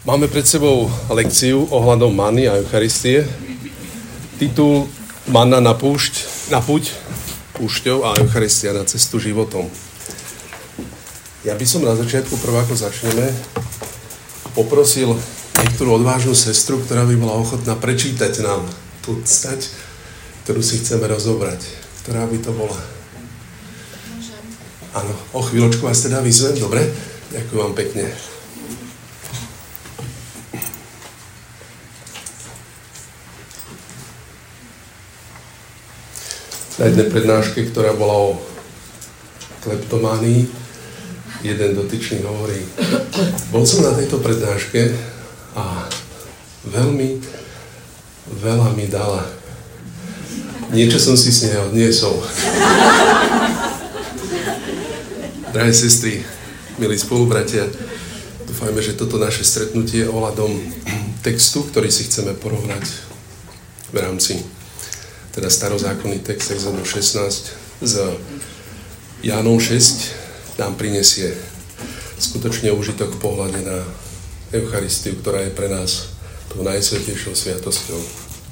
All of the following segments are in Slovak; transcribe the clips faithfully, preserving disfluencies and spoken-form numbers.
Máme pred sebou lekciu ohľadom manny a Eucharistie. Titul Manna na púšť, na púť púšťou a Eucharistia na cestu životom. Ja by som na začiatku, prv ako začneme, poprosil niektorú odvážnu sestru, ktorá by bola ochotná prečítať nám tú stať, ktorú si chceme rozobrať. Ktorá by to bola? Môžem. Áno, o chvíľočku vás teda vyzvem, dobre? Ďakujem vám pekne. Na jednej prednáške, ktorá bola o kleptománii, jeden dotyčný hovorí: bol som na tejto prednáške a veľmi veľa mi dala. Niečo som si s nej odniesol. Drahé sestry, milí spolubratia, dúfajme, že toto naše stretnutie ohľadom textu, ktorý si chceme porovnať v rámci teda starozákonný text Exodu šestnásť s Jánom šesť nám prinesie skutočne užitok v pohľade na Eucharistiu, ktorá je pre nás tou najsvätejšou sviatosťou.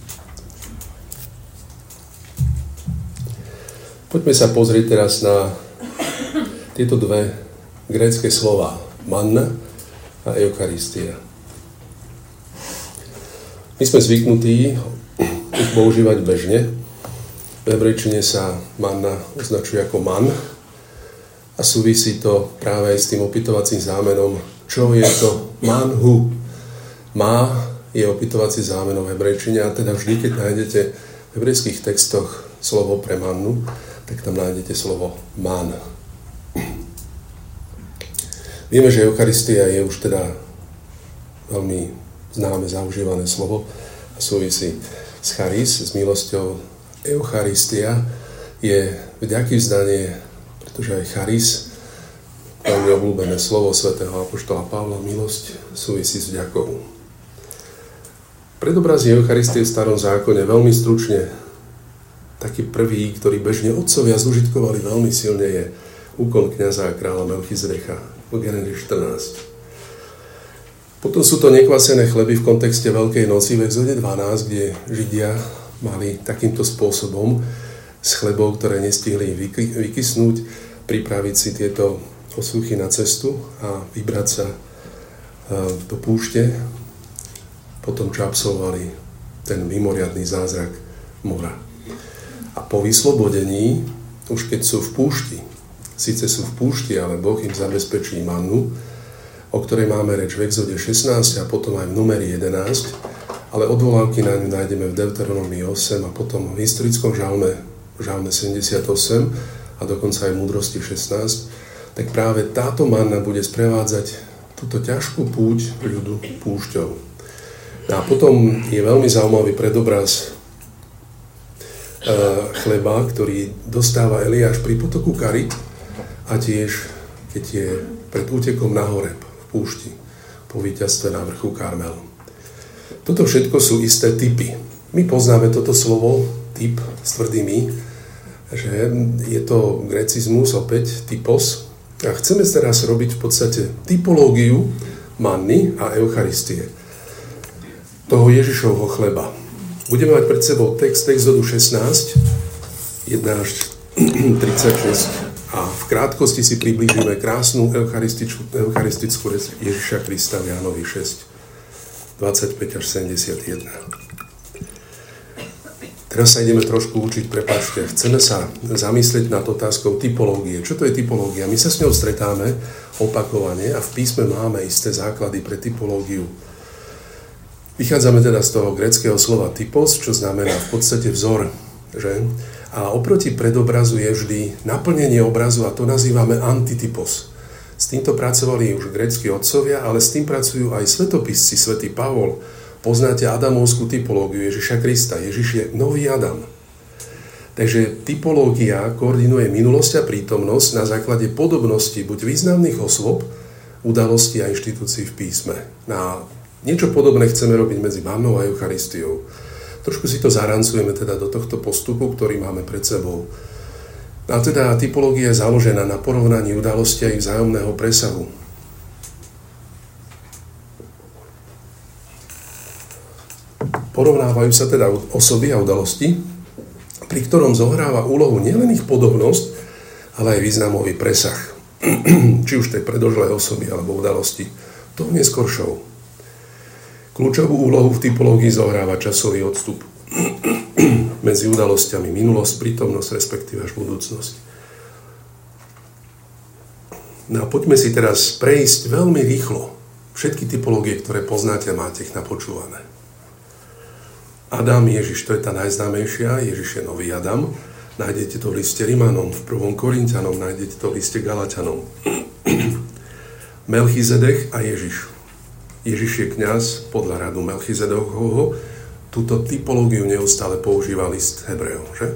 Poďme sa pozrieť teraz na tieto dve grécke slová, manna a Eucharistia. My sme zvyknutí ich používať bežne. V hebrejčine sa manna označuje ako man a súvisí to práve aj s tým opytovacím zámenom. Čo je to manhu? Má je opytovací zámenom v hebrejčine a teda vždy, keď nájdete v hebrejských textoch slovo pre mannu, tak tam nájdete slovo man. Vieme, že Eucharistia je už teda veľmi známe, zaužívané slovo a súvisí s charis, s milosťou. Eucharistia je vďaky vzdanie, pretože aj charis, veľmi obľúbené slovo svätého apoštola Pavla, milosť súvisí s vďakou. Predobrazí Eucharistie v Starom zákone veľmi stručne, taký prvý, ktorý bežne otcovia zužitkovali veľmi silne, je úkon kňaza a kráľa Melchizedecha v Genesis štrnásť. Potom sú to nekvasené chleby v kontexte Veľkej noci v Exode dvanásť, kde Židia mali takýmto spôsobom z chlebov, ktoré nestihli vyky, vykysnúť, pripraviť si tieto osuchy na cestu a vybrať sa do púšte, potom čo absolvovali ten mimoriadny zázrak mora. A po vyslobodení, už keď sú v púšti, síce sú v púšti, ale Boh im zabezpečí mannu, o ktorej máme reč v Exode šestnásť a potom aj v numeri jedenásť, ale odvolávky na ňu nájdeme v Deuteronomii osem a potom v historickom žalme, v žalme sedemdesiatosem a dokonca aj v múdrosti šestnásť, tak práve táto manna bude sprevádzať túto ťažkú púť ľudu púšťou. A potom je veľmi zaujímavý predobraz uh, chleba, ktorý dostáva Eliáš pri potoku Karit a tiež, keď je pred útekom na Horeb púšti po víťazstve na vrchu Karmel. Toto všetko sú isté typy. My poznáme toto slovo typ s tvrdými, že je to grécizmus opäť typos a chceme teraz robiť v podstate typológiu manny a Eucharistie, toho Ježišovho chleba. Budeme mať pred sebou text Exodu šestnásť, jeden až tridsaťšesť. A v krátkosti si priblížime krásnu eucharistickú, eucharistickú Ježiša Krista v Jánovi šesť, dvadsaťpäť až sedemdesiatjeden. Teraz sa ideme trošku učiť, prepáčte. Chceme sa zamyslieť nad otázkou typológie. Čo to je typológia? My sa s ňou stretáme opakovane a v písme máme isté základy pre typológiu. Vychádzame teda z toho gréckeho slova typos, čo znamená v podstate vzor, že? A oproti predobrazu je vždy naplnenie obrazu a to nazývame antitypos. S týmto pracovali už grécki otcovia, ale s tým pracujú aj svetopisci, svätý Pavol. Poznáte adamovskú typológiu Ježiša Krista. Ježiš je nový Adam. Takže typológia koordinuje minulosť a prítomnosť na základe podobnosti buď významných osôb, udalostí a inštitúcií v písme. A niečo podobné chceme robiť medzi mannou a Eucharistiou. Trošku si to zarancujeme teda do tohto postupu, ktorý máme pred sebou. A teda typológia je založená na porovnaní udalosti a ich vzájomného presahu. Porovnávajú sa teda osoby a udalosti, pri ktorom zohráva úlohu nielen ich podobnosť, ale aj významový presah. Či už tej predošlej osoby alebo udalosti, tou neskoršou. Kľúčovú úlohu v typológii zohráva časový odstup medzi udalosťami minulosť, prítomnosť, respektíve až budúcnosť. No a poďme si teraz prejsť veľmi rýchlo všetky typológie, ktoré poznáte, máte ich napočúvané. Adam, Ježiš, to je tá najznámejšia, Ježiš je nový Adam. Nájdete to v liste Rimanom, v prvom Korinťanom, nájdete to v liste Galatianom. Melchizedek a Ježiš. Ježiš je kňaz podľa radu Melchizedekovho. Túto typológiu neustále používa list Hebrejov, že?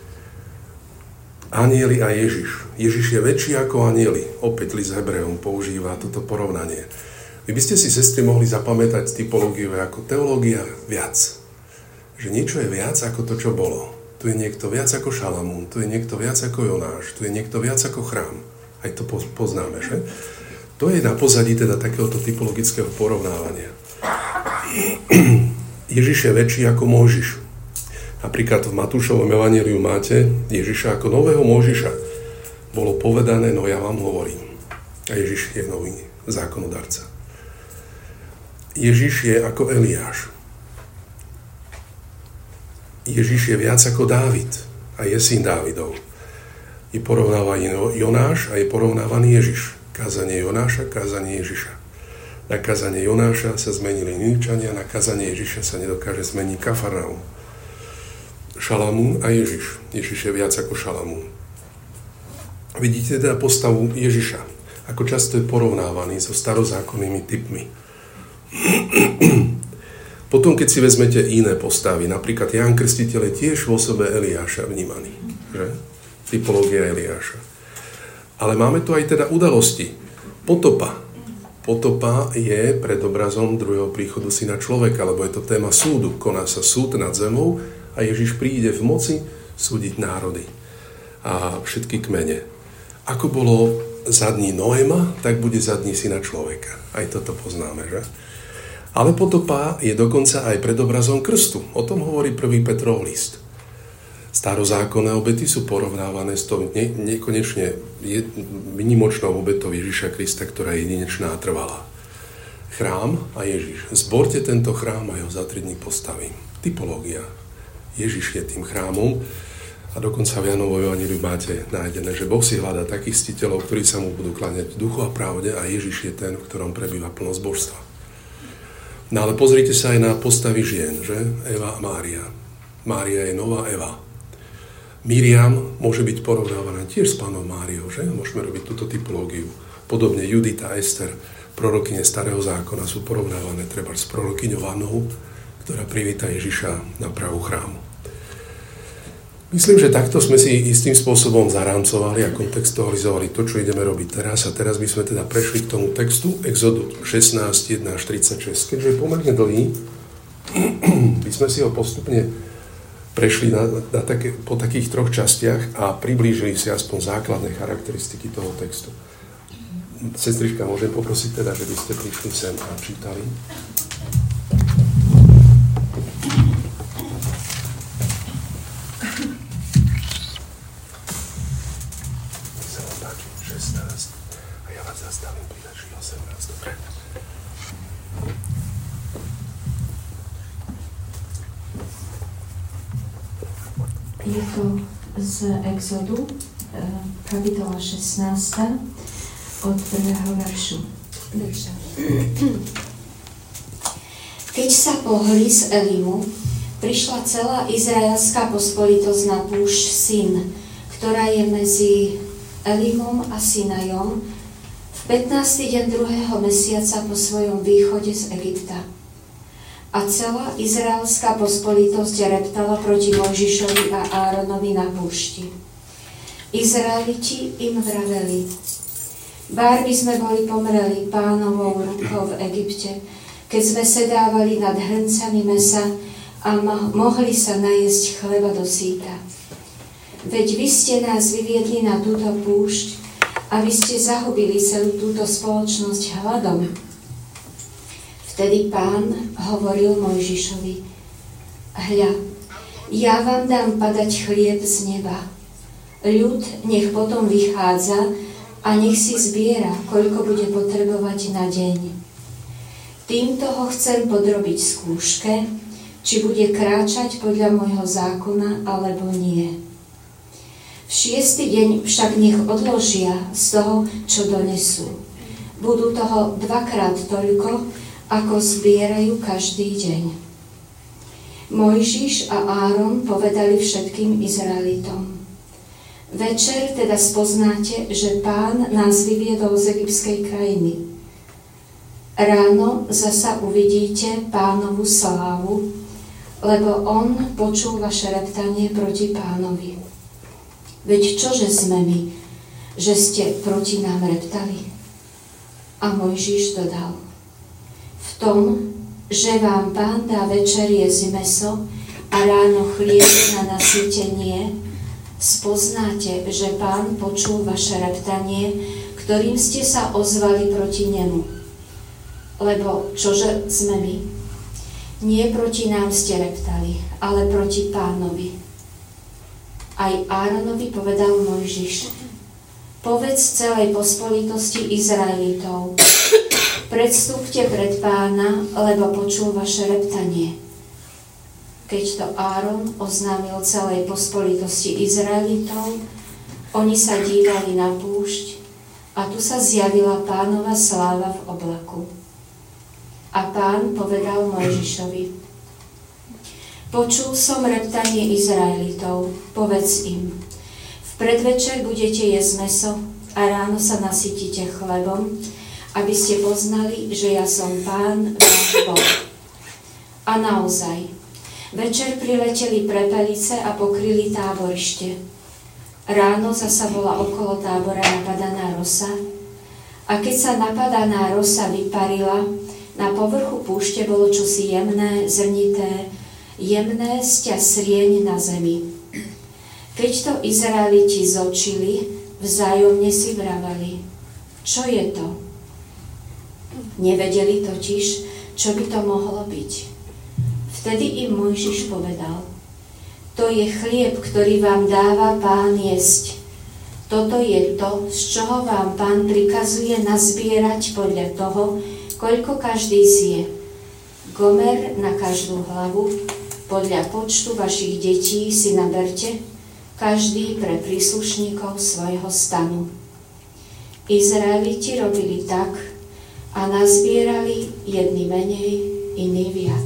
Anjeli a Ježiš. Ježiš je väčší ako anjeli. Opäť list Hebrejom používa toto porovnanie. Vy by ste si, sestry, mohli zapamätať typológiu ako teológia viac. Že niečo je viac ako to, čo bolo. Tu je niekto viac ako Šalamún, tu je niekto viac ako Jonáš, tu je niekto viac ako chrám. Aj to poznáme, že? To je na pozadí teda takéhoto typologického porovnávania. Ježiš je väčší ako Mojžiš. Napríklad v Matúšovom evanjeliu máte Ježiša ako nového Mojžiša. Bolo povedané, no ja vám hovorím. A Ježiš je nový zákonodarca. Ježiš je ako Eliáš. Ježiš je viac ako Dávid a je syn Dávidov. Je porovnávaný Jonáš a je porovnávaný Ježiš. Kázanie Jonáša, kázanie Ježiša. Na kázanie Jonáša sa zmenili Níčania, na kázanie Ježiša sa nedokáže zmeniť Kafarnaum. Šalamún a Ježiš. Ježiš je viac ako Šalamún. Vidíte teda postavu Ježiša, ako často je porovnávaný so starozákonnými typmi. Potom, keď si vezmete iné postavy, napríklad Ján Krstiteľ je tiež v osobe Eliáša vnímaný, že? Typológia Eliáša. Ale máme tu aj teda udalosti. Potopa. Potopa je predobrazom druhého príchodu Syna človeka, lebo je to téma súdu. Koná sa súd nad zemou a Ježiš príde v moci súdiť národy a všetky kmene. Ako bolo za dní Noéma, tak bude za dní Syna človeka. Aj toto poznáme, že? Ale potopa je dokonca aj predobrazom krstu. O tom hovorí prvý Petrov list. Starozákonné obety sú porovnávané s tou ne, nekonečne výnimočnou obetou Ježiša Krista, ktorá je jedinečná a trvalá. Chrám a Ježiš. Zborte tento chrám a ho za tri dní postavím. Typológia. Ježiš je tým chrámom a dokonca v Jánovom evanjeliu máte nájdené, že Boh si hľadá takých ctiteľov, ktorí sa mu budú kláňať v duchu a pravde a Ježiš je ten, v ktorom prebýva plnosť božstva. No ale pozrite sa aj na postavy žien, že? Eva a Mária. Mária je nová Eva. Miriam môže byť porovnávaná tiež s pánom Máriou, že? Môžeme robiť túto typológiu. Podobne Judita a Ester, prorokyne starého zákona, sú porovnávané treba s prorokyňou Annou, ktorá privíta Ježiša na prahu chrámu. Myslím, že takto sme si istým spôsobom zarámcovali a kontextualizovali to, čo ideme robiť teraz. A teraz by sme teda prešli k tomu textu Exodus šestnásť, jeden až tridsaťšesť. Keďže je pomerne dlhý, by sme si ho postupne prešli na, na také, po takých troch častiach a priblížili si aspoň základné charakteristiky toho textu. Sestrička, môžem poprosiť teda, že by ste prišli sem a čítali. Je to z Exodu, kapitola šestnásť, od prvého veršu. Keď sa pohli z Elimu, prišla celá izraelská pospolitosť na púšť Sin, ktorá je medzi Elimom a Sinajom, v pätnásty deň druhého mesiaca po svojom východe z Egypta. A celá izraelská pospolitosť reptala proti Mojžišovi a Áronovi na púšti. Izraeliti im vraveli: Bár by sme boli pomreli pánovou rukou v Egypte, keď sme sedávali nad hrncami mesa a mo- mohli sa najesť chleba do síta. Veď vy ste nás vyviedli na túto púšť, aby ste zahubili celú túto spoločnosť hladom. Vtedy Pán hovoril Mojžišovi: Hľa, ja vám dám padať chlieb z neba. Ľud nech potom vychádza a nech si zbiera, koľko bude potrebovať na deň. Týmto ho chcem podrobiť skúške, či bude kráčať podľa môjho zákona, alebo nie. V šiestý deň však nech odložia z toho, čo donesú. Budú toho dvakrát toľko, ako zbierajú každý deň. Mojžiš a Áron povedali všetkým Izraelitom: Večer teda spoznáte, že Pán nás vyviedol z egyptskej krajiny. Ráno zasa uvidíte Pánovu slávu, lebo on počul vaše reptanie proti Pánovi. Veď čože sme my, že ste proti nám reptali? A Mojžiš dodal: V tom, že vám Pán dá večer jesť mäso a ráno chlieb na nasýtenie, spoznáte, že Pán počul vaše reptanie, ktorým ste sa ozvali proti nemu. Lebo čože sme my? Nie proti nám ste reptali, ale proti Pánovi. Aj Áronovi povedal Mojžiš: Povedz celej pospolitosti Izraelitov: Predstúpte pred Pána, lebo počul vaše reptanie. Keď to Áron oznámil celej pospolitosti Izraelitov, oni sa dívali na púšť a tu sa zjavila Pánova sláva v oblaku. A Pán povedal Mojžišovi: Počul som reptanie Izraelitov, povedz im: V predvečer budete jesť mäso a ráno sa nasytíte chlebom, aby ste poznali, že ja som Pán váš Boh. A naozaj, večer prileteli prepelice a pokryli táborište. Ráno zasa bola okolo tábora napadaná rosa, a keď sa napadaná rosa vyparila, na povrchu púšte bolo čosi jemné, zrnité, jemné sťa srieň na zemi. Keď to Izraeliti zočili, vzájomne si vravali: Čo je to? Nevedeli totiž, čo by to mohlo byť. Vtedy im Mojžiš povedal: To je chlieb, ktorý vám dáva Pán jesť. Toto je to, z čoho vám Pán prikazuje nazbierať podľa toho, koľko každý zje. Gomer na každú hlavu, podľa počtu vašich detí si naberte, každý pre príslušníkov svojho stanu. Izraeliti robili tak a nazbierali jedni menej, iní viac.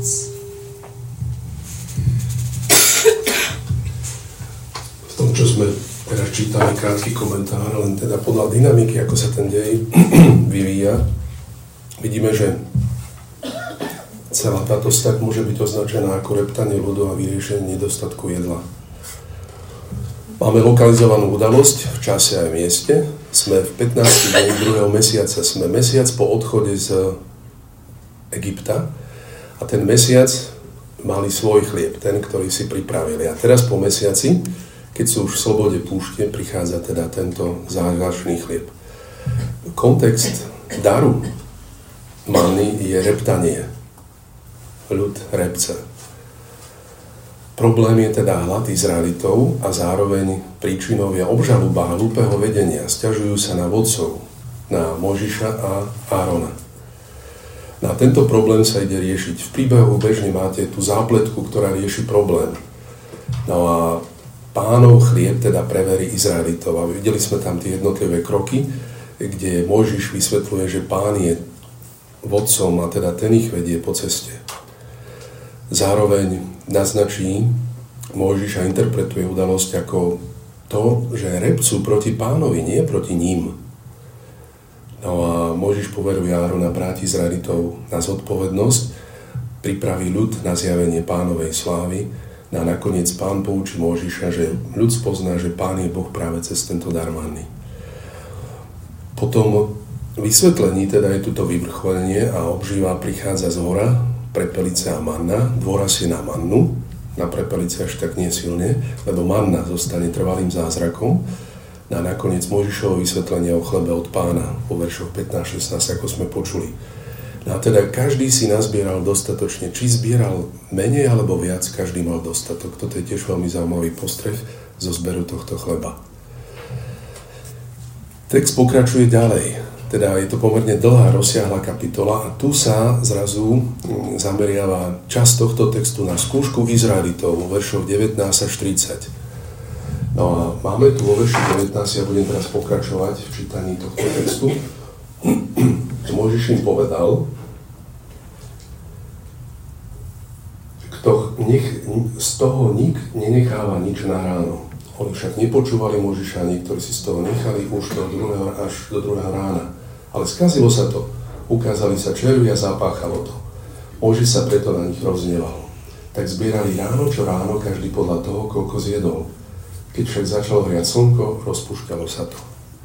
V tom, čo sme teraz čítali, krátky komentár, len teda podľa dynamiky, ako sa ten dej vyvíja, vidíme, že celá táto stať môže byť označená ako reptanie ľudu a vyriešenie nedostatku jedla. Máme lokalizovanú udalosť v čase aj v mieste. Sme v pätnásteho deň druhého mesiaca. Sme mesiac po odchode z Egypta a ten mesiac mali svoj chlieb, ten, ktorý si pripravili. A teraz po mesiaci, keď sú už v slobode púšte, prichádza teda tento zázračný chlieb. Kontext daru manny je reptanie. Ľud repce. Problém je teda hlad Izraelitov a zároveň príčinou je obžaloba hlúpeho vedenia. Sťažujú sa na vodcov, na Mojžiša a Árona. Na tento problém sa ide riešiť. V príbehu bežne máte tú zápletku, ktorá rieši problém. No a Pánov chlieb teda preverí Izraelitov. A videli sme tam tie jednotlivé kroky, kde Mojžiš vysvetľuje, že Pán je vodcom a teda ten ich vedie po ceste. Zároveň naznačí Mojžiš a interpretuje udalosť ako to, že repcú proti Pánovi, nie proti ním. No a Mojžiš poveruje Árona, bráti Izraelitov, na zodpovednosť, pripraví ľud na zjavenie Pánovej slávy a nakoniec Pán poučí Mojžiša, že ľud spozná, že Pán je Boh práve cez tento dar manny. Po tom vysvetlení teda je tuto vyvrcholenie a obživa prichádza z hora, prepelice a manna, dôraz je na mannu, na prepelice až tak nie silne, lebo manna zostane trvalým zázrakom. A nakoniec Mojžišovo vysvetlenie o chlebe od Pána, po veršoch pätnásť šestnásť, ako sme počuli. No a teda každý si nazbieral dostatočne. Či zbieral menej alebo viac, každý mal dostatok. Toto je tiež veľmi zaujímavý postreh zo zberu tohto chleba. Text pokračuje ďalej. Teda je to pomerne dlhá, rozsiahla kapitola a tu sa zrazu zameriava časť tohto textu na skúšku Izraelitov vo veršoch devätnásť až tridsať. No a máme tu vo verši devätnásť, ja budem teraz pokračovať v čítaní tohto textu. Mojžiš im povedal, kto nech, z toho nik nenecháva nič na ráno. Oni však nepočúvali Mojžiša, niektorí si z toho nechali už do druhého, až do druhého rána. Ale skazilo sa to. Ukázali sa červy a zapáchalo to. Mojžiš sa preto na nich rozhneval. Tak zbierali ráno čo ráno, každý podľa toho, koľko zjedol. Keď však začalo hriať slnko, rozpúšťalo sa to.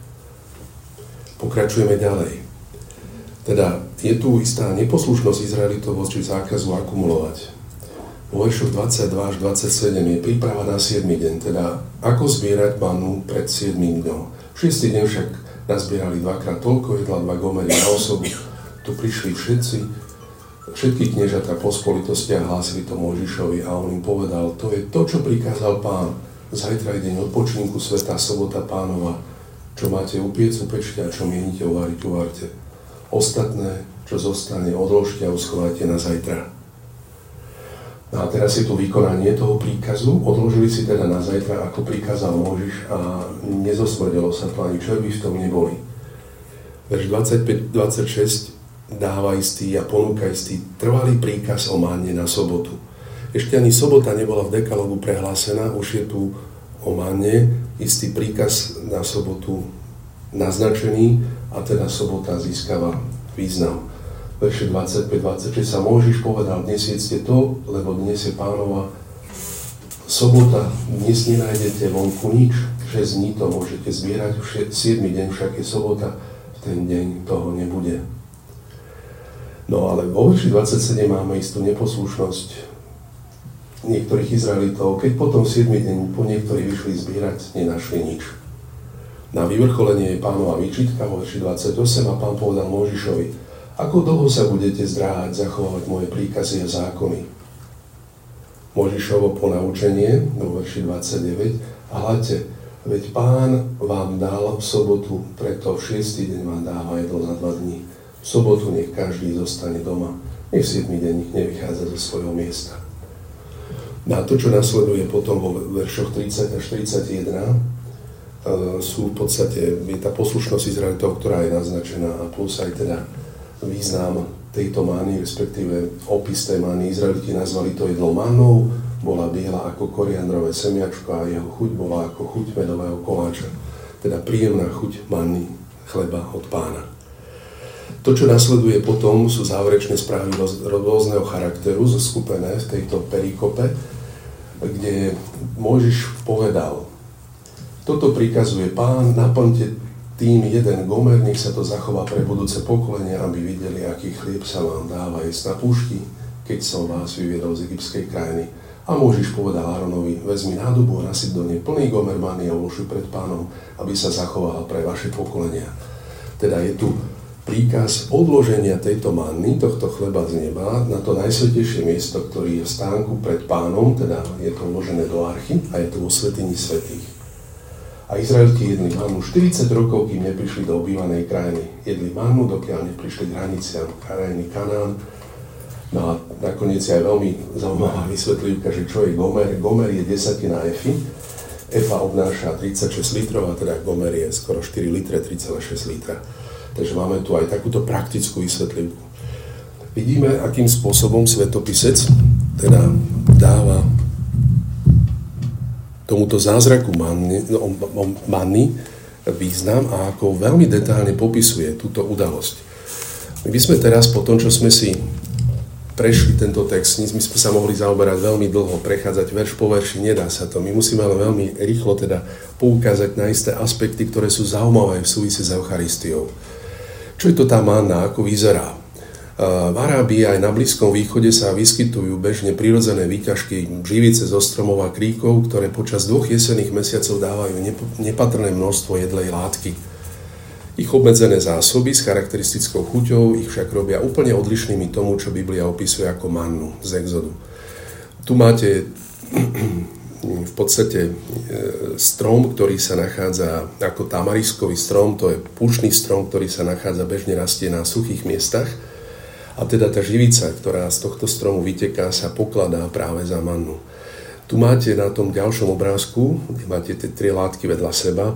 Pokračujeme ďalej. Teda je tu istá neposlušnosť Izraelitov voči zákazu akumulovať. Vo veršoch dvadsaťdva až dvadsaťsedem je príprava na siedmy deň, teda ako zbierať mannu pred siedmym dňom. Šiestý deň však nazbierali dvakrát toľko jedla, dva gomery na osobu. Tu prišli všetci, všetky kniežatá pospolitosti a hlásili to Mojžišovi a on im povedal, to je to, čo prikázal Pán. Zajtra je deň odpočinku, svätá sobota Pánova. Čo máte upiec, upečte a čo mienite uvariť, uvarte. Ostatné, čo zostane, odložte a uschovajte na zajtra. No a teraz je tu vykonanie toho príkazu. Odložili si teda na zajtra, ako prikázal Mojžiš a nezosmrdelo sa to, ani červy v tom neboli. Verš dvadsaťpäť dvadsaťšesť dáva istý a ponúka istý trvalý príkaz o manne na sobotu. Ešte ani sobota nebola v dekalogu prehlásená, už je tu o manne istý príkaz na sobotu naznačený a teda sobota získava význam. Verše dvadsaťpäť dvadsaťšesť sa Mojžiš povedal, dnes jedzte to, lebo dnes je Pánova sobota, dnes nenájdete vonku nič, šesť dní to môžete zbierať, siedmy deň však je sobota, v ten deň toho nebude. No ale vo verši dvadsaťsedem máme istú neposlušnosť niektorých Izraelitov, keď potom siedmy deň po niektorí vyšli zbierať, nenašli nič. Na vyvrcholenie je Pánova výčitka vo verši dvadsaťosem a Pán povedal Mojžišovi, ako dlho sa budete zdráhať zachovávať moje príkazy a zákony? Mojžišovo ponaučenie vo verši dvadsaťdeväť a hľadte, veď Pán vám dal v sobotu, preto v šiestý deň vám dáva jedlo za dva dní. V sobotu nech každý zostane doma, nech siedmy deň nech nevychádza zo svojho miesta. Na to, čo nasleduje potom vo veršoch tridsať až tridsaťjeden, sú v podstate, je tá poslušnosť Izraelitov, ktorá je naznačená a plus aj teda význam tejto mány, respektíve opis tej mány. Izraeliti nazvali to jedlo mannou, bola biela ako koriandrové semiačko a jeho chuť bola ako chuť medového koláča. Teda príjemná chuť manny, chleba od Pána. To, čo nasleduje potom, sú záverečné správy rôzneho charakteru, zoskupené v tejto perikope, kde Mojžiš povedal, toto prikazuje Pán, naplňte tým jeden gomer, nech sa to zachová pre budúce pokolenia, aby videli, aký chlieb sa vám dáva jesť na púšti, keď som vás vyviedol z egyptskej krajiny. A Mojžiš povedal Áronovi, vezmi nádobu a nasyp do nej plný gomer manny a vložuj pred Pánom, aby sa zachovala pre vaše pokolenia. Teda je tu príkaz odloženia tejto manny, tohto chleba z neba, na to najsvätejšie miesto, ktorý je v stánku pred Pánom, teda je to uložené do archy a je to vo svätyni svätých. A Izraeliti jedli mannu štyridsať rokov, kým neprišli do obývanej krajiny. Jedli mannu, dokiaľ neprišli k hraniciam krajiny Kanán. No a nakoniec je aj veľmi zaujímavá vysvetlivka, že čo je gomer. Gomer je desatina efy. Efa obnáša tridsaťšesť litrov, a teda gomer je skoro štyri litre, tri celé šesť litra. Takže máme tu aj takúto praktickú vysvetlivku. Vidíme, akým spôsobom svetopisec teda dáva tomuto zázraku manny, no, manny význam a ako veľmi detailne popisuje túto udalosť. My by sme teraz, po tom, čo sme si prešli tento text, my sme sa mohli zaoberať veľmi dlho, prechádzať verš po verši, nedá sa to. My musíme ale veľmi rýchlo teda poukázať na isté aspekty, ktoré sú zaujímavé v súvisí s Eucharistiou. Čo je to tá manna, ako vyzerá? V Arábii aj na Blízkom východe sa vyskytujú bežne prirodzené výťažky živice zo stromov a kríkov, ktoré počas dvoch jesenných mesiacov dávajú nepatrné množstvo jedlej látky. Ich obmedzené zásoby s charakteristickou chuťou ich však robia úplne odlišnými tomu, čo Biblia opisuje ako mannu z Exodu. Tu máte v podstate strom, ktorý sa nachádza ako tamariskový strom, to je púšny strom, ktorý sa nachádza, bežne rastie na suchých miestach. A teda tá živica, ktorá z tohto stromu vyteká, sa pokladá práve za mannu. Tu máte na tom ďalšom obrázku, kde máte tie tri látky vedľa seba,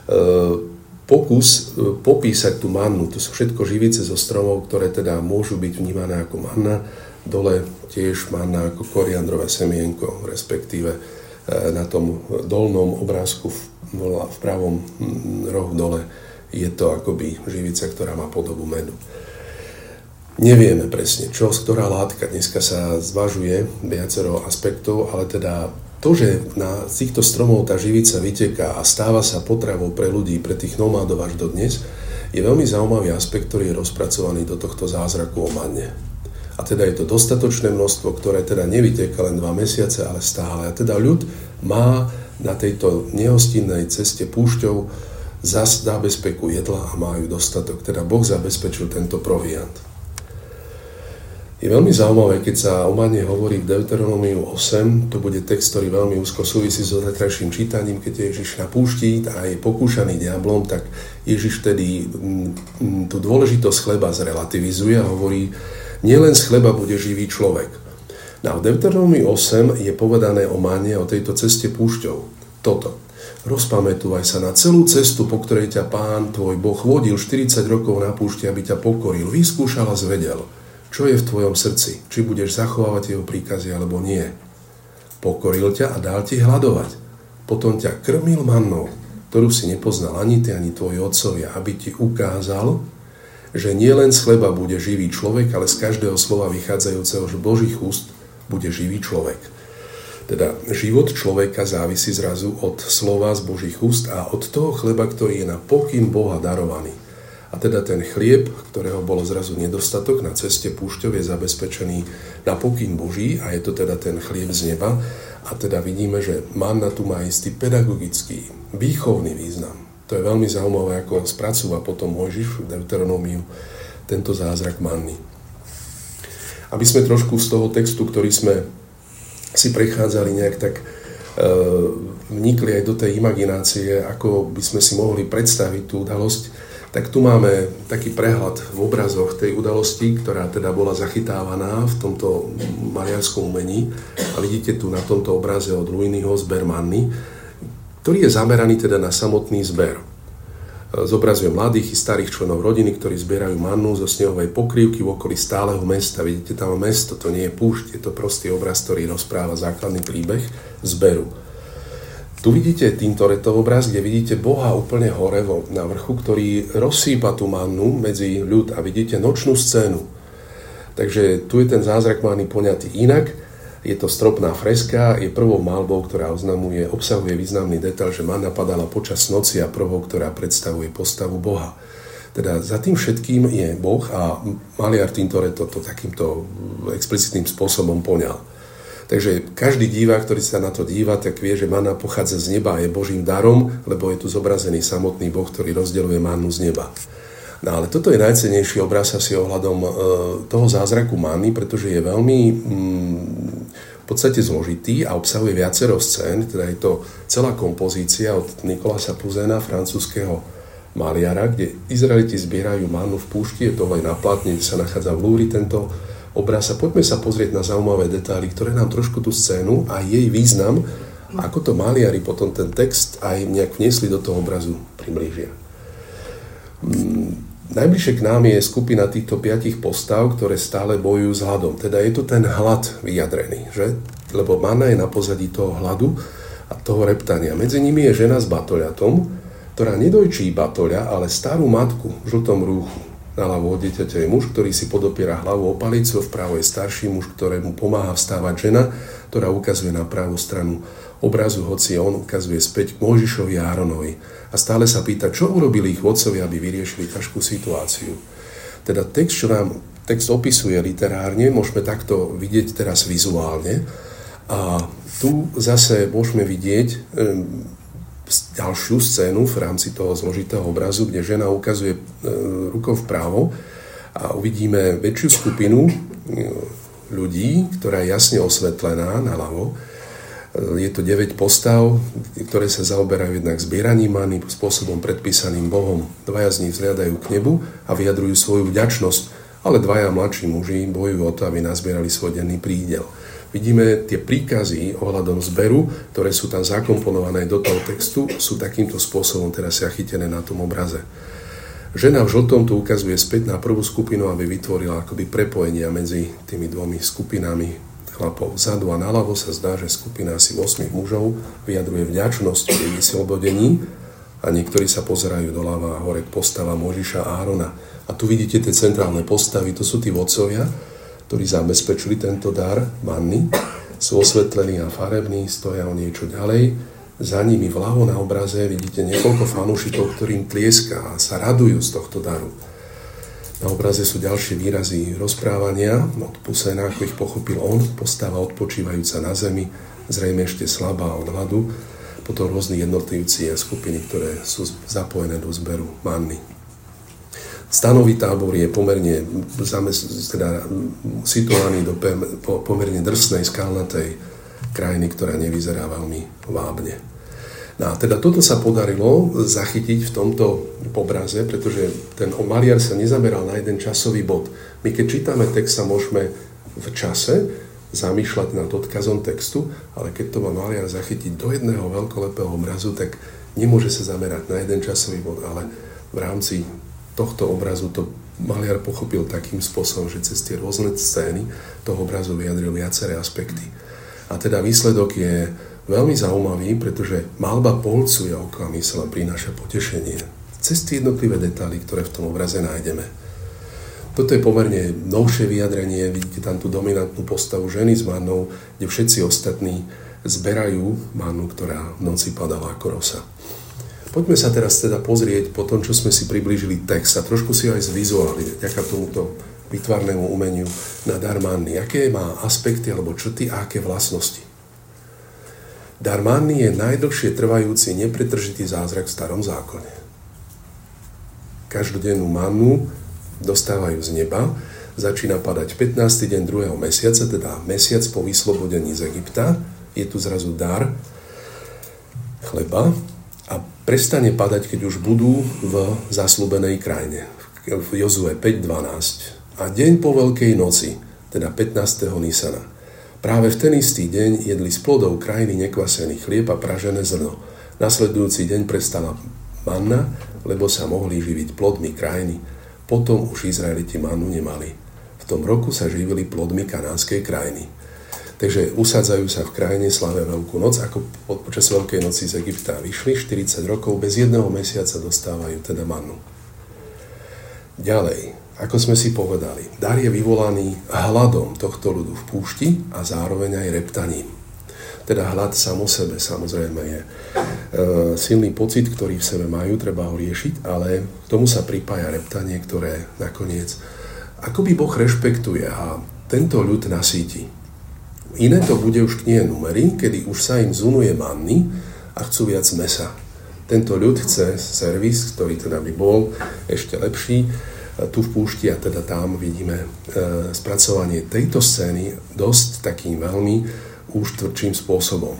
pokus popísať tú mannu. To sú všetko živice zo stromov, ktoré teda môžu byť vnímané ako manna. Dole tiež manna ako koriandrové semienko, respektíve na tom dolnom obrázku v, v pravom rohu dole je to akoby živica, ktorá má podobu medu. Nevieme presne, čo, ktorá látka. Dneska sa zvažuje viacero aspektov, ale teda to, že na týchto stromov tá živica vyteká a stáva sa potravou pre ľudí, pre tých nomádov až do dnes, je veľmi zaujímavý aspekt, ktorý je rozpracovaný do tohto zázraku o manne. A teda je to dostatočné množstvo, ktoré teda nevyteká len dva mesiace, ale stále. A teda ľud má na tejto nehostinnej ceste púšťou zabezpeku jedla a majú dostatok. Teda Boh zabezpečil tento proviant. Je veľmi zaujímavé, keď sa o manne hovorí v Deuteronomiu osem, to bude text, ktorý veľmi úzko súvisí so zajtrajším čítaním, keď je Ježiš na púšti a je pokúšaný diablom, tak Ježiš vtedy tú dôležitosť chleba zrelativizuje a hovorí, nielen z chleba bude živý človek. No, v Deuteronomiu osem je povedané o manne, o tejto ceste púšťou. Toto. Rozpamätúvaj sa na celú cestu, po ktorej ťa Pán, tvoj Boh, vodil štyridsať rokov na púšti, aby ťa pokoril, vyskúšal a zvedel. Čo je v tvojom srdci? Či budeš zachovávať jeho príkazy, alebo nie? Pokoril ťa a dal ti hľadovať. Potom ťa krmil mannou, ktorú si nepoznal ani ty, ani tvoji otcovia, aby ti ukázal, že nie len z chleba bude živý človek, ale z každého slova vychádzajúceho z Božích úst bude živý človek. Teda život človeka závisí zrazu od slova z Božích úst a od toho chleba, ktorý je na pokyn Boha darovaný. A teda ten chlieb, ktorého bolo zrazu nedostatok na ceste púšťov, je zabezpečený na pokyn Boží a je to teda ten chlieb z neba. A teda vidíme, že manna tu má istý pedagogický, výchovný význam. To je veľmi zaujímavé, ako spracúva potom Mojžiš v Deuteronómiu tento zázrak manny. Aby sme trošku z toho textu, ktorý sme si prechádzali nejak tak e, vnikli aj do tej imaginácie, ako by sme si mohli predstaviť tú udalosť, tak tu máme taký prehľad v obrazoch tej udalosti, ktorá teda bola zachytávaná v tomto maliarskom umení. A vidíte tu na tomto obraze od Luiniho zber manny, ktorý je zameraný teda na samotný zber. Zobrazuje mladých i starých členov rodiny, ktorí zbierajú mannu zo snehovej pokrývky v okolí stáleho mesta. Vidíte tam mesto, to nie je púšť, je to prostý obraz, ktorý rozpráva základný príbeh zberu. Tu vidíte Tintoretov obraz, kde vidíte Boha úplne hore na vrchu, ktorý rozsýpa tú mannu medzi ľud a vidíte nočnú scénu. Takže tu je ten zázrak manny poňatý inak. Je to stropná freska, je prvou malbou, ktorá oznamuje, obsahuje významný detail, že manna padala počas noci a prvou, ktorá predstavuje postavu Boha. Teda za tým všetkým je Boh a maliar Tintoretto to takýmto explicitným spôsobom poňal. Takže každý divák, ktorý sa na to díva, tak vie, že manna pochádza z neba a je Božím darom, lebo je tu zobrazený samotný Boh, ktorý rozdeľuje mannu z neba. No ale toto je najcennejší obraz asi ohľadom e, toho zázraku manny, pretože je veľmi mm, v podstate zložitý a obsahuje viacero scén, teda je to celá kompozícia od Nicolasa Poussin'a, francúzskeho maliara, kde Izraeliti zbierajú mannu v púšti, je to aj na platne, kde sa nachádza v Louvre tento obraz. A poďme sa pozrieť na zaujímavé detaily, ktoré nám trošku tú scénu a jej význam, ako to maliari potom ten text aj nejak vniesli do toho obrazu priblížia. Hmm. Najbližšie k nám je skupina týchto piatich postav, ktoré stále bojujú s hladom. Teda je tu ten hlad vyjadrený, že? Lebo manna je na pozadí toho hladu a toho reptania. Medzi nimi je žena s batoľatom, ktorá nedojčí batoľa, ale starú matku v žltom rúchu. Naľavo od dieťaťa je muž, ktorý si podopiera hlavu o palicu, vpravo je starší muž, ktorému pomáha vstávať žena, ktorá ukazuje na pravú stranu obrazu, hoci on ukazuje späť k Mojžišovi a Áronovi. A stále sa pýta, čo urobili ich vodcovia, aby vyriešili ťažkú situáciu. Teda text, čo nám text opisuje literárne, môžeme takto vidieť teraz vizuálne. A tu zase môžeme vidieť ďalšiu scénu v rámci toho zložitého obrazu, kde žena ukazuje rukou vpravo a uvidíme väčšiu skupinu ľudí, ktorá je jasne osvetlená naľavo. Je to deväť postav, ktoré sa zaoberajú jednak zbieraním many spôsobom predpísaným Bohom. Dvaja z nich vzhliadajú k nebu a vyjadrujú svoju vďačnosť, ale dvaja mladší muži bojujú o to, aby nazbierali svoj denný prídel. Vidíme tie príkazy ohľadom zberu, ktoré sú tam zakomponované do toho textu, sú takýmto spôsobom teraz zachytené na tom obraze. Žena v žltom tu ukazuje späť na prvú skupinu, aby vytvorila akoby prepojenia medzi tými dvomi skupinami chlapov. Vzadu a naľavo sa zdá, že skupina asi osem mužov vyjadruje vďačnosť pri vyslobodení a niektorí sa pozerajú doľava a hore k postavám Mojžiša a Árona. A tu vidíte tie centrálne postavy, to sú tí vodcovia, ktorí zabezpečili tento dar manny, sú osvetlení a farební, stoja o niečo ďalej. Za nimi vľavo na obraze vidíte niekoľko fanúšikov, ktorým tlieska a sa radujú z tohto daru. Na obraze sú ďalšie výrazy rozprávania od Pusena, ako ich pochopil on, postava odpočívajúca na zemi, zrejme ešte slabá od hladu, potom rôzni jednotlivci a skupiny, ktoré sú zapojené do zberu manny. Stanový tábor je pomerne teda, situovaný do pomerne drsnej, skalnatej krajiny, ktorá nevyzerá veľmi vábne. No a teda toto sa podarilo zachytiť v tomto obraze, pretože ten maliar sa nezameral na jeden časový bod. My keď čítame text, sa môžeme v čase zamýšľať nad odkazom textu, ale keď to má maliar zachytiť do jedného veľkolepého obrazu, tak nemôže sa zamerať na jeden časový bod, ale v rámci tohto obrazu to maliar pochopil takým spôsobom, že cez tie rôzne scény toho obrazu vyjadril viaceré aspekty. A teda výsledok je veľmi zaujímavý, pretože malba poľcuje oko a mysel a prináša potešenie cez tie jednotlivé detaily, ktoré v tom obraze nájdeme. Toto je pomerne novšie vyjadrenie, vidíte tam tú dominantnú postavu ženy s mannou, kde všetci ostatní zberajú mannu, ktorá v noci padala ako rosa. Poďme sa teraz teda pozrieť po tom, čo sme si priblížili text a trošku si aj zvizuálne, vďaka tomuto vytvarnému umeniu na dar manny. Aké má aspekty alebo črty a aké vlastnosti? Dar manny je najdlhšie trvajúci nepretržitý zázrak v starom zákone. Každodennú mannu dostávajú z neba, začína padať pätnásty deň druhého mesiaca, teda mesiac po vyslobodení z Egypta. Je tu zrazu dar chleba a prestane padať, keď už budú v zasľúbenej krajine. V Jozue päť dvanásť. A deň po Veľkej noci, teda pätnásteho Nisana, práve v ten istý deň jedli z plodov krajiny nekvasený chlieb a pražené zrno. Nasledujúci deň prestala manna, lebo sa mohli živiť plodmi krajiny. Potom už Izraeliti mannu nemali. V tom roku sa živili plodmi kanánskej krajiny. Takže usádzajú sa v krajine, slavia Veľkú noc, ako počas Veľkej noci z Egypta vyšli, štyridsať rokov, bez jedného mesiaca dostávajú teda mannu. Ďalej, ako sme si povedali, dar je vyvolaný hladom tohto ľudu v púšti a zároveň aj reptaním. Teda hlad sám o sebe samozrejme je e, silný pocit, ktorý v sebe majú, treba ho riešiť, ale k tomu sa pripája reptanie, ktoré nakoniec akoby Boh rešpektuje a tento ľud nasíti. Iné to bude už knihe Númery, kedy už sa im zunuje manny a chcú viac mesa. Tento ľud chce servis, ktorý teda by bol ešte lepší, tu v púšti a teda tam vidíme e, spracovanie tejto scény dosť takým veľmi už tvrdším spôsobom.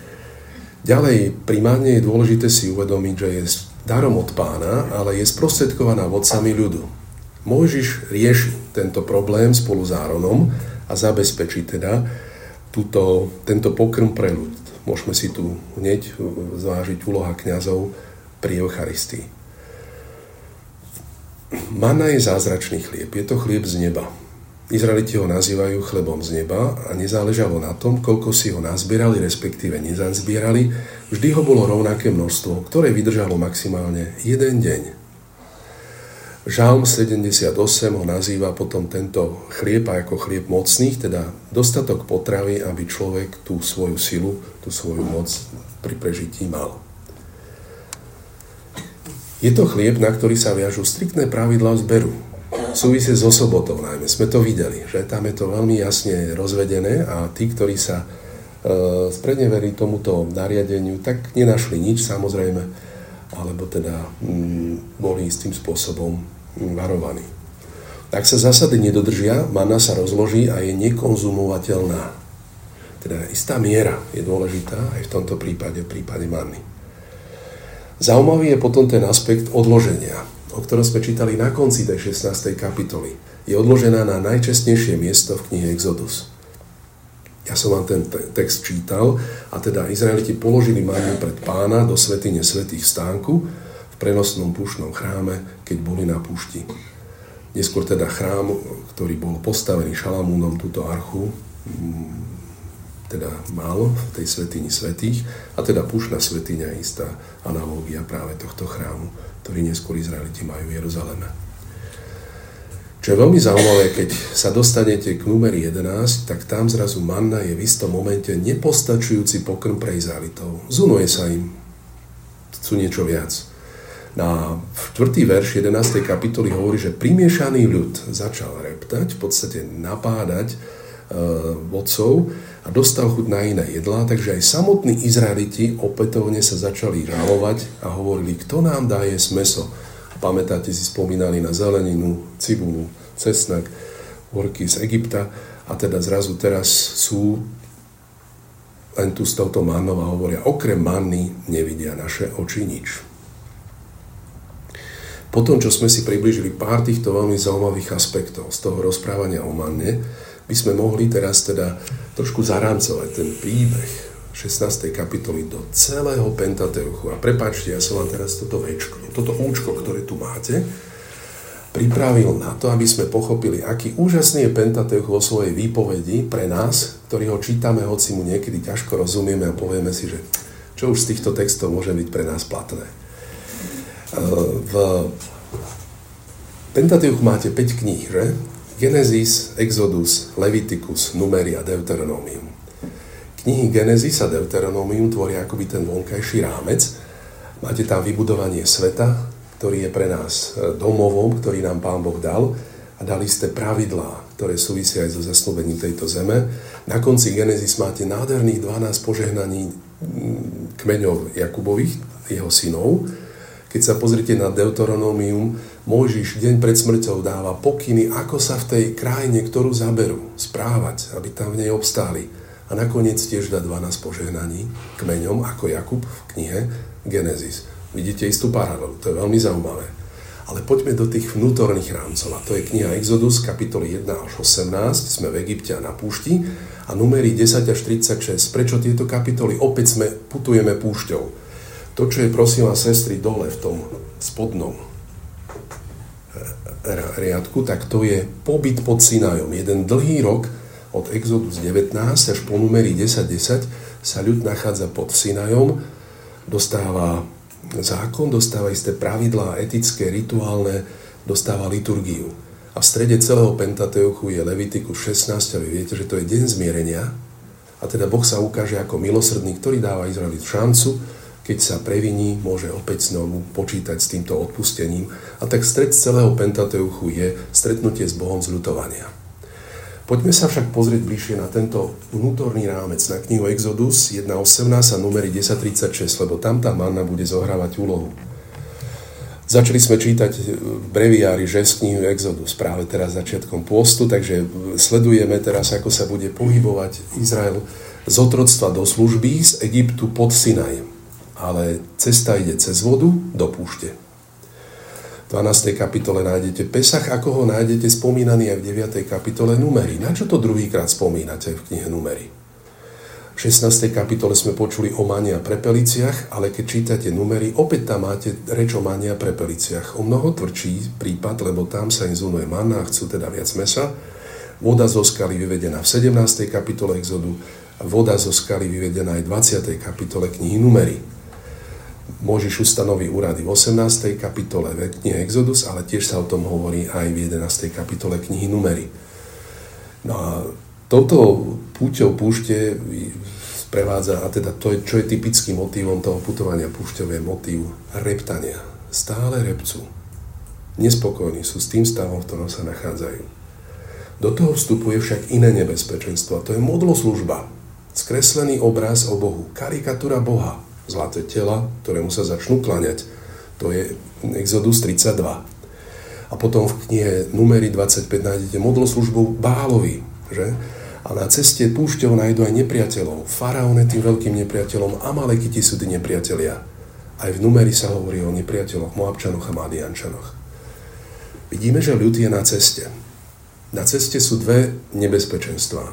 Ďalej, primárne je dôležité si uvedomiť, že je darom od Pána, ale je sprostredkovaná vodcami ľudu. Mojžiš rieši tento problém spolu s Áronom a zabezpečí teda túto, tento pokrm pre ľud. Môžeme si tu hneď zvážiť úloha kňazov pri Eucharistii. Manna je zázračný chlieb, je to chlieb z neba. Izraeliti ho nazývajú chlebom z neba a nezáležalo na tom, koľko si ho nazbierali, respektíve nezazbierali, vždy ho bolo rovnaké množstvo, ktoré vydržalo maximálne jeden deň. Žalm sedemdesiatosem ho nazýva potom tento chlieb ako chlieb mocných, teda dostatok potravy, aby človek tú svoju silu, tú svoju moc pri prežití mal. Je to chlieb, na ktorý sa viažú striktné pravidlá zberu. Súvisí so sobotou najmä. Sme to videli, že tam je to veľmi jasne rozvedené a tí, ktorí sa spreneverí tomuto nariadeniu, tak nenašli nič samozrejme, alebo teda mm, boli istým spôsobom varovaní. Ak sa zásady nedodržia, manna sa rozloží a je nekonzumovateľná. Teda istá miera je dôležitá aj v tomto prípade, v prípade manny. Zaujímavý je potom ten aspekt odloženia, o ktorom sme čítali na konci tej šestnástej kapitoly. Je odložená na najčestnejšie miesto v knihe Exodus. Ja som vám ten text čítal a teda Izraeliti položili mannu pred Pána do svätyne svätých v stánku v prenosnom púštnom chráme, keď boli na púšti. Neskôr teda chrám, ktorý bol postavený Šalamúnom, túto archu, teda mal v tej svätyni svätých, a teda púštna svätyňa je istá analógia práve tohto chrámu, ktorý neskôr Izraeliti majú v Jeruzaleme. Čo je veľmi zaujímavé, keď sa dostanete k numeri jedenásť, tak tam zrazu manna je v istom momente nepostačujúci pokrm pre Izraelitov. Zunuje sa im, chcú niečo viac. Na štvrtý verš jedenástej kapitoly hovorí, že primiešaný ľud začal reptať, v podstate napádať e, vodcov a dostal chuť na iné jedlá, takže aj samotní Izraeliti opätovne sa začali žalovať a hovorili, kto nám dá jesť mäso. Pamätáte si, spomínali na zeleninu, cibulu, cesnak, horky z Egypta a teda zrazu teraz sú len tu s touto mannou a hovoria, okrem manny nevidia naše oči nič. Po tom, čo sme si priblížili pár týchto veľmi zaujímavých aspektov z toho rozprávania o manne, by sme mohli teraz teda trošku zarámcovať ten príbeh šestnástej kapitoly do celého Pentateuchu. A prepáčte, ja som vám teraz toto večko, toto účko, ktoré tu máte, pripravil na to, aby sme pochopili, aký úžasný je Pentateuch vo svojej výpovedi pre nás, ktorý ho čítame, hoci mu niekedy ťažko rozumieme a povieme si, že čo už z týchto textov môže byť pre nás platné. V Pentateuchu máte päť kníh, že? Genesis, Exodus, Leviticus, Numeri a Deuteronomium. Knihy Genesis a Deuteronomium tvoria akoby ten vonkajší rámec. Máte tam vybudovanie sveta, ktorý je pre nás domovom, ktorý nám Pán Boh dal, a dal isté pravidlá, ktoré súvisia aj so zasnúbením tejto zeme. Na konci Genesis máte nádherných dvanásť požehnaní kmeňov Jakubových, jeho synov. Keď sa pozrite na Deuteronomium, Mojžiš deň pred smrťou dáva pokyny, ako sa v tej krajine, ktorú zaberú, správať, aby tam v nej obstáli. A nakoniec tiež dá dvanásť požehnaní kmeňom, ako Jakub v knihe Genesis. Vidíte istú paralelu, to je veľmi zaujímavé. Ale poďme do tých vnútorných rámcov. A to je kniha Exodus, kapitoly jeden až osemnásť, sme v Egypte a na púšti, a Numeri desať až tridsaťšesť. Prečo tieto kapitoly? Opäť sme putujeme púšťou. To, čo je, prosím vás, sestry, dole v tom spodnom riadku, tak to je pobyt pod Sinajom. Jeden dlhý rok od Exodus devätnásť až po Numeri desať desať sa ľud nachádza pod Sinajom, dostáva zákon, dostáva isté pravidlá etické, rituálne, dostáva liturgiu. A v strede celého Pentateuchu je Levitikus šestnásť a vy viete, že to je deň zmierenia. A teda Boh sa ukáže ako milosrdný, ktorý dáva Izraelitu šancu, keď sa previní, môže opäť znovu počítať s týmto odpustením. A tak stred celého Pentateuchu je stretnutie s Bohom z ľutovania. Poďme sa však pozrieť bližšie na tento vnútorný rámec, na knihu Exodus jeden osemnásť a Numeri desať tridsaťšesť, lebo tam tá manna bude zohrávať úlohu. Začali sme čítať v breviári žez knihu Exodus práve teraz začiatkom pôstu, takže sledujeme teraz, ako sa bude pohybovať Izrael z otroctva do služby z Egyptu pod Sinajem. Ale cesta ide cez vodu do púšte. V dvanástej kapitole nájdete Pesach, ako ho nájdete spomínaný aj v deviatej kapitole Numeri. Na čo to druhýkrát spomínate v knihe Numeri? V šestnástej kapitole sme počuli o mani a prepeliciach, ale keď čítate Numeri, opäť tam máte reč o mani a prepeliciach. O mnoho tvrdší prípad, lebo tam sa im zunuje manna a chcú teda viac mesa. Voda zo skaly vyvedená v sedemnástej kapitole Exodu a voda zo skaly vyvedená aj v dvadsiatej kapitole knihy Numeri. Mojžiš ustanoví úrady v osemnástej kapitole v knihe Exodus, ale tiež sa o tom hovorí aj v jedenástej kapitole knihy Numeri. No a touto púťou púšte sprevádza, a teda to je, čo je typickým motívom toho putovania púšťou, je motív reptania. Stále repcú. Nespokojní sú s tým stavom, v ktorom sa nachádzajú. Do toho vstupuje však iné nebezpečenstvo, a to je modloslužba. Skreslený obraz o Bohu, karikatúra Boha, zlaté tela, ktorému sa začnú kláňať. To je Exodus tridsaťdva. A potom v knihe Númery dvadsaťpäť nájdete modloslužbu Bálovi, že? A na ceste púšťou nájdu aj nepriateľov. Faraón je tým veľkým nepriateľom, Amalekiti sú tí nepriatelia. Aj v Númeri sa hovorí o nepriateľoch, Moabčanoch a Madiančanoch. Vidíme, že ľud je na ceste. Na ceste sú dve nebezpečenstvá.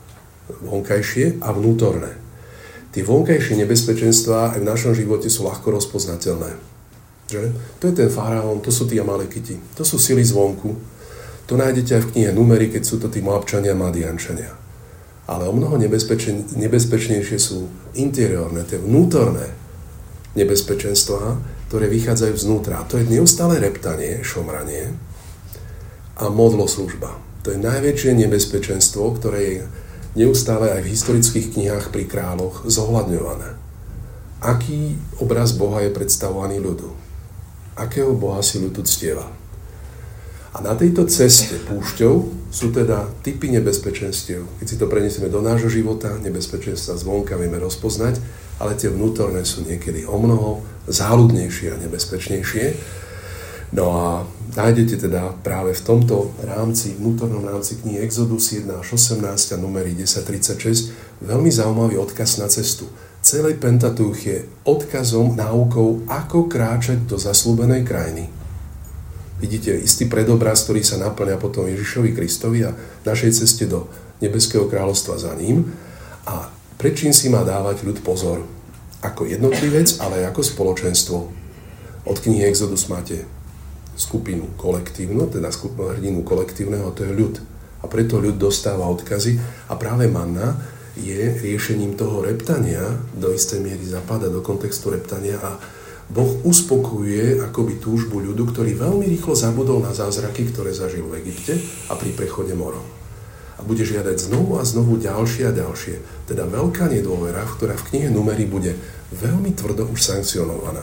Vonkajšie a vnútorné. Tie vonkajšie nebezpečenstvá aj v našom živote sú ľahko rozpoznateľné. Že? To je ten faraón, to sú tí Amalekiti, to sú sily zvonku. To nájdete aj v knihe Númery, keď sú to tí Moabčania a Madiančania. Ale o mnoho nebezpečen, nebezpečnejšie sú interiórne, tie vnútorné nebezpečenstvá, ktoré vychádzajú znútra. To je neustále reptanie, šomranie a modloslužba. To je najväčšie nebezpečenstvo, ktoré je neustále aj v historických knihách pri kráľoch zohľadňované. Aký obraz Boha je predstavovaný ľudu? Akého Boha si ľud uctieva? A na tejto ceste púšťou sú teda typy nebezpečenstiev. Keď si to preniesieme do nášho života, nebezpečenstva zvonka vieme rozpoznať, ale tie vnútorné sú niekedy o mnoho záľudnejšie a nebezpečnejšie. No a nájdete teda práve v tomto rámci, vnútornom rámci knihy Exodus jeden až osemnásť a Númery desať tridsaťšesť veľmi zaujímavý odkaz na cestu. Celý Pentateuch je odkazom, náukou, ako kráčať do zasľúbenej krajiny. Vidíte istý predobraz, ktorý sa naplňa potom Ježišovi Kristovi a našej ceste do nebeského kráľovstva za ním. A prečím si má dávať ľud pozor? Ako jednotlivec, ale aj ako spoločenstvo. Od knihy Exodus máte skupinu kolektívnu, teda skupinu hrdinu kolektívneho, to je ľud. A preto ľud dostáva odkazy a práve manna je riešením toho reptania, do istej miery zapadá do kontextu reptania a Boh uspokojuje akoby túžbu ľudu, ktorý veľmi rýchlo zabudol na zázraky, ktoré zažil v Egypte a pri prechode morom. A bude žiadať znovu a znovu ďalšie a ďalšie. Teda veľká nedôvera, ktorá v knihe Númery bude veľmi tvrdo už sankcionovaná.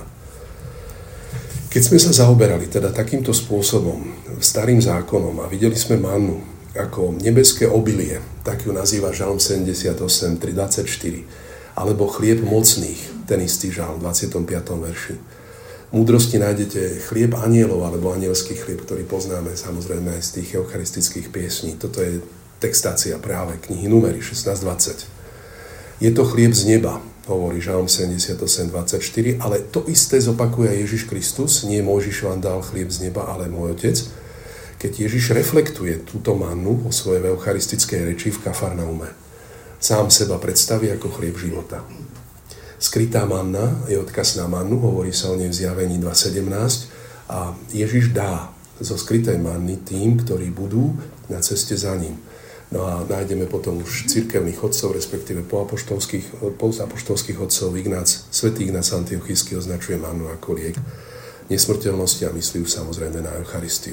Keď sme sa zaoberali teda takýmto spôsobom starým zákonom a videli sme mannu ako nebeské obilie, tak ju nazýva Žalm sedemdesiatosem, tri dvadsaťštyri, alebo chlieb mocných, ten istý žalm v dvadsiatom piatom verši. V múdrosti nájdete chlieb anielov alebo anielský chlieb, ktorý poznáme samozrejme aj z tých eucharistických piesní. Toto je textácia práve knihy Númery šestnásť dvadsať. Je to chlieb z neba, hovorí Žalm sedemdesiatosem dvadsaťštyri, ale to isté zopakuje Ježiš Kristus, nie Mojžiš vám dal chlieb z neba, ale môj Otec, keď Ježiš reflektuje túto mannu o svojej eucharistickej reči v Kafarnaume. Sám seba predstaví ako chlieb života. Skrytá manna je odkaz na mannu, hovorí sa o nej v Zjavení dva sedemnásť a Ježiš dá zo skrytej manny tým, ktorí budú na ceste za ním. No a nájdeme potom už cirkevných otcov, respektíve poapoštolských, pozapoštolských otcov. Ignác, svätý Ignác Antiochísky označuje mannu ako liek nesmrteľnosti a myslí samozrejme na Eucharistiu.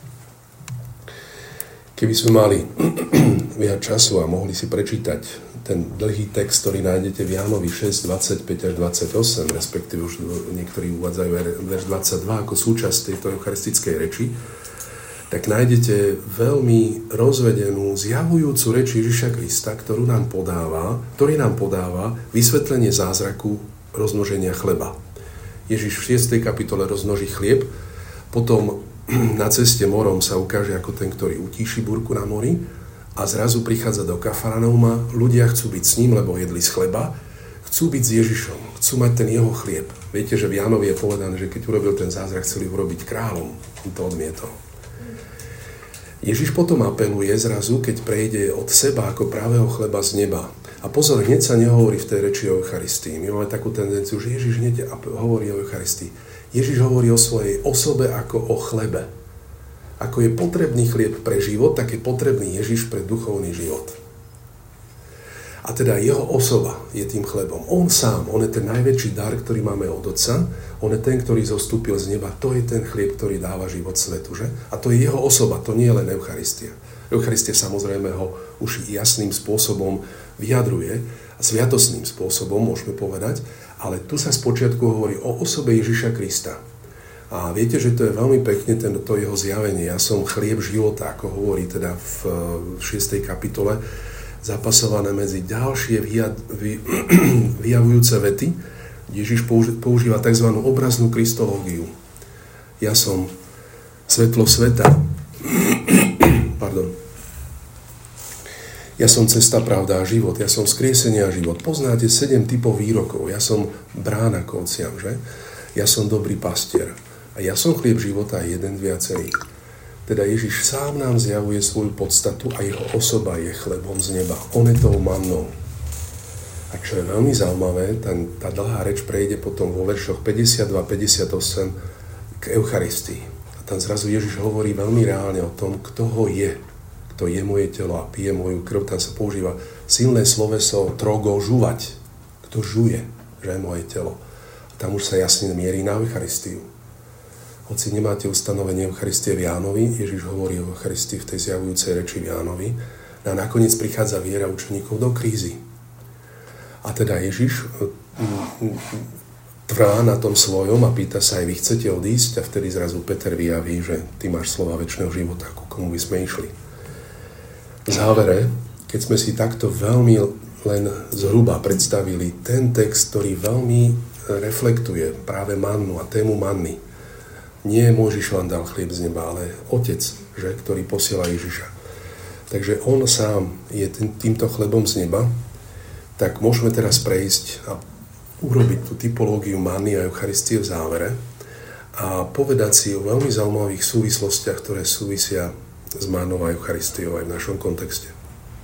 Keby sme mali viac času a mohli si prečítať ten dlhý text, ktorý nájdete v Jánovi šesť dvadsaťpäť až dvadsaťosem, respektíve už niektorí uvádzajú verš dvadsaťdva ako súčasť tejto eucharistickej reči, tak nájdete veľmi rozvedenú, zjavujúcu reč Ježiša Krista, ktorú nám podáva, ktorý nám podáva vysvetlenie zázraku rozmnoženia chleba. Ježiš v šiestej kapitole rozmnoží chlieb, potom na ceste morom sa ukáže ako ten, ktorý utíši búrku na mori a zrazu prichádza do Kafarnauma, ľudia chcú byť s ním, lebo jedli z chleba, chcú byť s Ježišom, chcú mať ten jeho chlieb. Viete, že v Jánovi je povedané, že keď urobil ten zázrak, chceli ho robiť kráľom, on to odmietol. Ježiš potom apeluje zrazu, keď prejde od seba ako pravého chleba z neba. A pozor, hneď sa nehovorí v tej reči o Eucharistii. My máme takú tendenciu, že Ježiš hneď hovorí o Eucharistii. Ježiš hovorí o svojej osobe ako o chlebe. Ako je potrebný chlieb pre život, tak je potrebný Ježiš pre duchovný život. A teda jeho osoba je tým chlebom. On sám, on je ten najväčší dar, ktorý máme od Otca. On je ten, ktorý zostúpil z neba. To je ten chlieb, ktorý dáva život svetu, že? A to je jeho osoba, to nie je len Eucharistia. Eucharistia samozrejme ho už jasným spôsobom vyjadruje, a sviatosným spôsobom, môžeme povedať, ale tu sa spočiatku hovorí o osobe Ježiša Krista. A viete, že to je veľmi pekne ten, to jeho zjavenie. Ja som chlieb života, ako hovorí teda v šiestej kapitole, zapasované medzi ďalšie vyjad, vy, vyjavujúce vety. Ježiš používa tzv. Obraznú kristológiu. Ja som svetlo sveta. Pardon. Ja som cesta, pravda a život. Ja som vzkriesenie a život. Poznáte sedem typov výrokov. Ja som brána k ovciam, že? Ja som dobrý pastier. A ja som chlieb života a jeden z viacerých. Teda Ježiš sám nám zjavuje svoju podstatu a jeho osoba je chlebom z neba. On je tou mannou. A čo je veľmi zaujímavé, tá, tá dlhá reč prejde potom vo veršoch päťdesiatdva päťdesiatosem k Eucharistii. A tam zrazu Ježiš hovorí veľmi reálne o tom, kto ho je. Kto je moje telo a pije moju krv. Tam sa používa silné sloveso trogo, žuvať. Kto žuje, že je moje telo. A tam už sa jasne mierí na Eucharistiu. Hoci nemáte ustanovenie Eucharistie v Jánovi, Ježiš hovorí o Eucharistii v tej zjavujúcej reči v Jánovi. A nakoniec prichádza viera učeníkov do krízy. A teda Ježiš trvá na tom svojom a pýta sa aj, vy chcete odísť? A vtedy zrazu Peter vyjaví, že ty máš slova večného života, ku komu by sme išli. V závere, keď sme si takto veľmi len zhruba predstavili ten text, ktorý veľmi reflektuje práve mannu a tému manny. Nie Mojžiš vám dal chlieb z neba, ale Otec, že, ktorý posiela Ježiša. Takže on sám je tým, týmto chlebom z neba. Tak môžeme teraz prejsť a urobiť tú typológiu manny a Eucharistie v závere a povedať si o veľmi zaujímavých súvislostiach, ktoré súvisia s mannou a Eucharistiou aj v našom kontexte.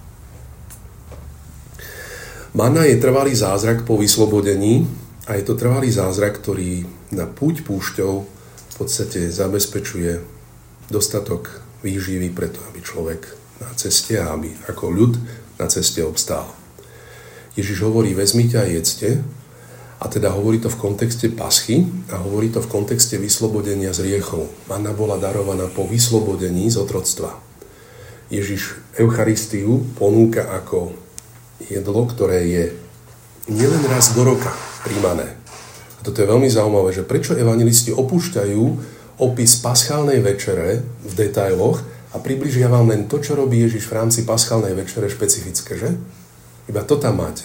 Manna je trvalý zázrak po vyslobodení a je to trvalý zázrak, ktorý na púť púšťou v podstate zabezpečuje dostatok výživy preto, aby človek na ceste a aby ako ľud na ceste obstál. Ježiš hovorí, vezmite a jedzte, a teda hovorí to v kontexte paschy a hovorí to v kontexte vyslobodenia z hriechov. Manna bola darovaná po vyslobodení z otroctva. Ježiš Eucharistiu ponúka ako jedlo, ktoré je nielen raz do roka príjmané. A toto je veľmi zaujímavé, že prečo evanjelisti opúšťajú opis paschálnej večere v detailoch a približia vám len to, čo robí Ježiš v rámci paschálnej večere špecifické, že? Iba to tam máte.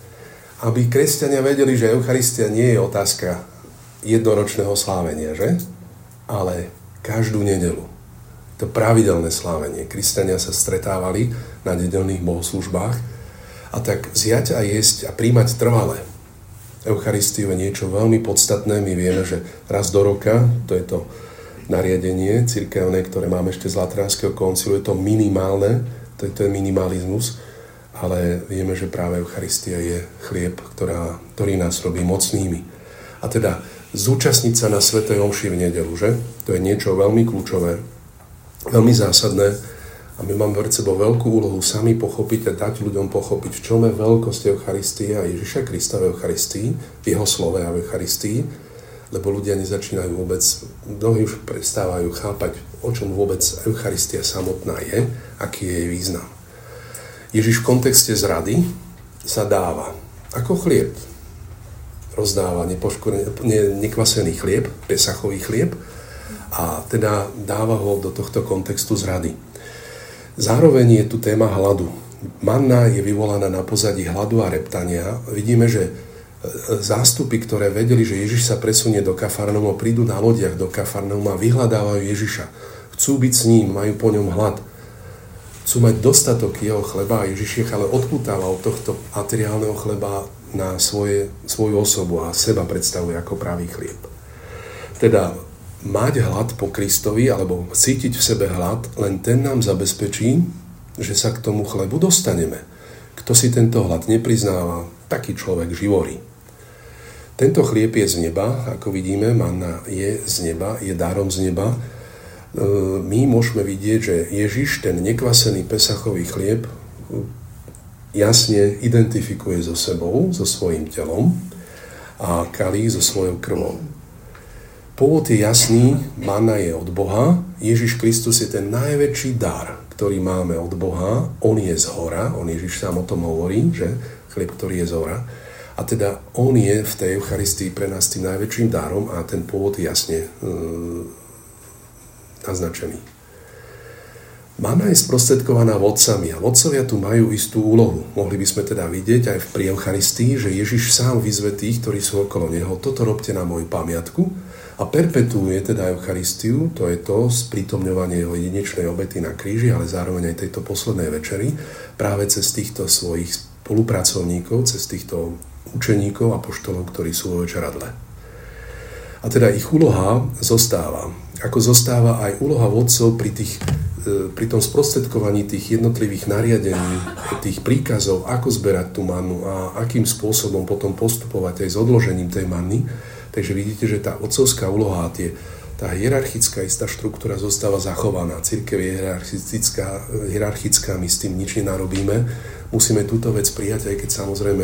Aby kresťania vedeli, že Eucharistia nie je otázka jednoročného slávenia, že? Ale každú nedeľu. To pravidelné slávenie. Kresťania sa stretávali na nedeľných bohoslúžbách a tak vziať a jesť a príjmať trvalé. Eucharistiu je niečo veľmi podstatné. My vieme, že raz do roka, to je to nariadenie cirkevné, ktoré máme ešte z Lateránskeho koncilu, je to minimálne, to je, to je minimalizmus, ale vieme, že práve Eucharistia je chlieb, ktorá, ktorý nás robí mocnými. A teda zúčastniť sa na svätej omši v nedeľu, že? To je niečo veľmi kľúčové, veľmi zásadné a my máme pred sebou veľkú úlohu sami pochopiť a dať ľuďom pochopiť, v čom je veľkosť Eucharistie a Ježiša Krista v Eucharistii, v jeho slove a v Eucharistii, lebo ľudia nezačínajú vôbec, mnohí už prestávajú chápať, o čom vôbec Eucharistia samotná je, aký je jej význam. Ježiš v kontexte zrady sa dáva ako chlieb. Rozdáva nepoškorený, ne, nekvasený chlieb, pesachový chlieb a teda dáva ho do tohto kontextu zrady. Zároveň je tu téma hladu. Manna je vyvolaná na pozadí hladu a reptania. Vidíme, že zástupy, ktoré vedeli, že Ježiš sa presunie do Kafarnauma, prídu na lodiach do Kafarnauma a vyhľadávajú Ježiša. Chcú byť s ním, majú po ňom hlad. Chcú mať dostatok jeho chleba a Ježiš ich ale odputáva od tohto materiálneho chleba na svoje, svoju osobu a seba predstavuje ako pravý chlieb. Teda mať hlad po Kristovi alebo cítiť v sebe hlad, len ten nám zabezpečí, že sa k tomu chlebu dostaneme. Kto si tento hlad nepriznáva, taký človek živorí. Tento chlieb je z neba, ako vidíme, manna je z neba, je dárom z neba. My môžeme vidieť, že Ježiš, ten nekvasený pesachový chlieb, jasne identifikuje so sebou, so svojím telom a kalík so svojou krvou. Pôvod je jasný, manna je od Boha, Ježiš Kristus je ten najväčší dar, ktorý máme od Boha, on je z hora, on Ježiš sám o tom hovorí, že chlieb, ktorý je z hora, a teda on je v tej Eucharistii pre nás tým najväčším darom a ten pôvod je jasne naznačený. Manna je sprostredkovaná vodcami a vodcovia tu majú istú úlohu. Mohli by sme teda vidieť aj pri Eucharistii, že Ježiš sám vyzve tých, ktorí sú okolo neho, toto robte na moju pamiatku a perpetuuje teda Eucharistiu, to je to sprítomňovanie jeho jedinečnej obety na kríži, ale zároveň aj tejto poslednej večeri, práve cez týchto svojich spolupracovníkov, cez týchto učeníkov a apoštolov, ktorí sú vo večeradle. A teda ich úloha zostáva. Ako zostáva aj úloha vodcov pri tých pri tom sprostredkovaní tých jednotlivých nariadení, tých príkazov, ako zberať tú mannu a akým spôsobom potom postupovať aj s odložením tej manny. Takže vidíte, že tá otcovská úloha, tie, tá hierarchická istá štruktúra zostáva zachovaná. Cirkev je hierarchická, hierarchická, my s tým nič nenarobíme. Musíme túto vec prijať, aj keď samozrejme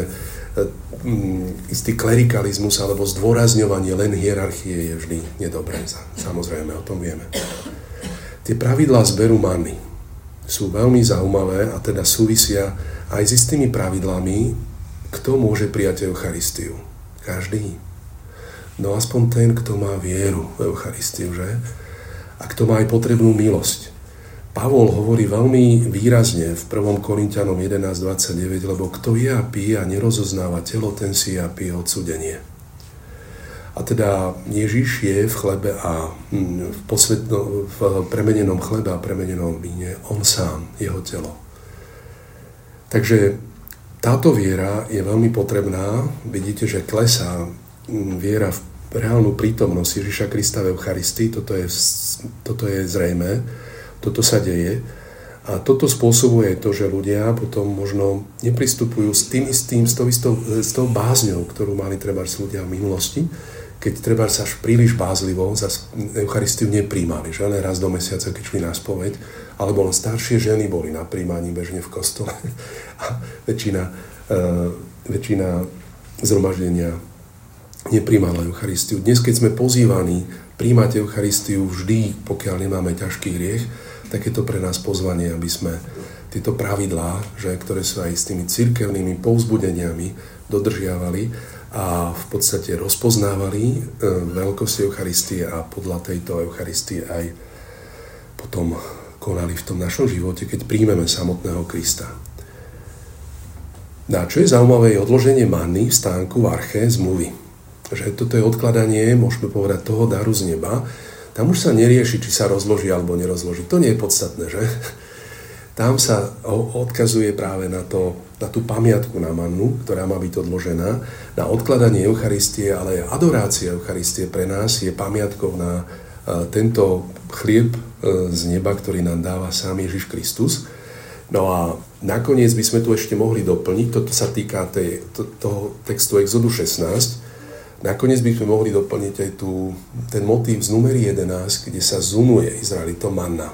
istý klerikalizmus alebo zdôrazňovanie len hierarchie je vždy nedobré. Samozrejme, o tom vieme. Tie pravidlá zberu manny sú veľmi zaujímavé a teda súvisia aj s istými pravidlami, kto môže prijať Eucharistiu. Každý. No aspoň ten, kto má vieru v Eucharistiu, že? A kto má aj potrebnú milosť. Pavol hovorí veľmi výrazne v prvom Korinťanom jedenásť dvadsaťdeväť, lebo kto je a pije a nerozoznáva telo, ten si je a pije odsúdenie. A teda Ježiš je v chlebe a v, posvetno, v premenenom chlebe a premenenom víne, on sám, jeho telo. Takže táto viera je veľmi potrebná. Vidíte, že klesá viera v reálnu prítomnosť Ježiša Krista v Eucharistii. Toto je, toto je zrejmé, toto sa deje. A toto spôsobuje to, že ľudia potom možno nepristupujú s tým istým, s tou istou, s tou bázňou, ktorú mali trebárs ľudia v minulosti, keď treba sa až príliš bázlivo za Eucharistiu nepríjmali, že len raz do mesiaca, keď šli na spoveď, alebo len staršie ženy boli na príjmaní bežne v kostole a väčšina, uh, väčšina zhromaždenia nepríjmala Eucharistiu. Dnes, keď sme pozývaní príjmať Eucharistiu vždy, pokiaľ nemáme ťažký hriech, tak je to pre nás pozvanie, aby sme tieto pravidlá, že, ktoré sú aj s tými cirkevnými povzbudeniami dodržiavali a v podstate rozpoznávali e, veľkosť Eucharistie a podľa tejto Eucharistie aj potom konali v tom našom živote, keď príjmeme samotného Krista. No a čo je zaujímavé, je odloženie manny v stánku v arche zmluvy. Že toto je odkladanie, môžeme povedať, toho daru z neba. Tam už sa nerieši, či sa rozloží alebo nerozloží. To nie je podstatné, že? Tam sa odkazuje práve na, to, na tú pamiatku na mannu, ktorá má byť odložená, na odkladanie Eucharistie, ale adorácia Eucharistie pre nás je pamiatkou na uh, tento chlieb uh, z neba, ktorý nám dáva sám Ježiš Kristus. No a nakoniec by sme tu ešte mohli doplniť, toto sa týka tej, to, toho textu Exodu šestnásť, nakoniec by sme mohli doplniť aj tú, ten motív z numery jedenásť, kde sa zunuje Izraelitom manna.